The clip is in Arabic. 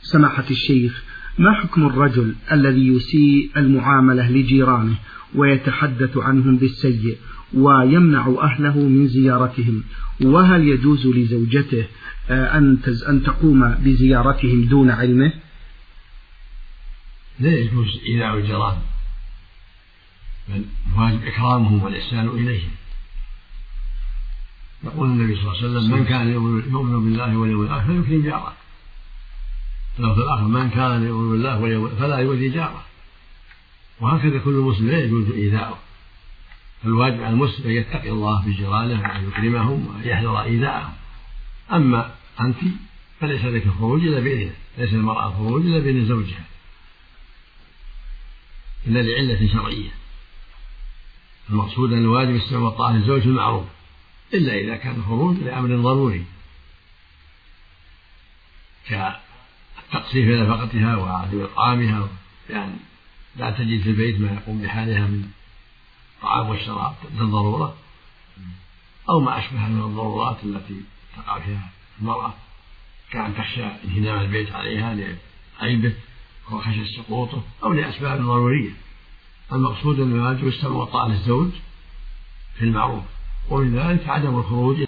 سماحة الشيخ، ما حكم الرجل الذي يسيء المعاملة لجيرانه ويتحدث عنهم بالسيء ويمنع أهله من زيارتهم، وهل يجوز لزوجته أن تقوم بزيارتهم دون علمه؟ لا يجوز إيذاء الجيران، بل واجب إكرامهم والإحسان إليهم. يقول النبي صلى الله عليه وسلم: من كان يؤمن بالله واليوم الآخر فليكرم جاره. لو في الآخر: من كان يؤمن بالله واليوم فلا يؤذي جاره. وهكذا كل مسلم لا يجوز إيذاؤه، فالواجب على المسلم أن يتقي الله بجيرانه وأن يكرمهم ويحذر إيذاءهم. أما أنت فليس لك الخروج إلا بإذنه، ليس المرأة الخروج إلا بإذن زوجها إلا لعلة شرعية. المقصود أن الواجب السمع والطاعة للزوج المعروف، إلا إذا كان الخروج لأمر ضروري كالتقصير في نفقتها وعدم إطعامها، يعني لا تجد في البيت ما يقوم بحالها من الطعام والشراب للضرورة، أو ما أشبه من الضرورات التي تقع فيها المرأة، كأن تخشى انهدام البيت عليها لعيبه وخشية سقوطه أو لأسباب ضرورية. المقصود أن الواجب السمع والطاعة للزوج في المعروف، ومن ذلك عدم الخروج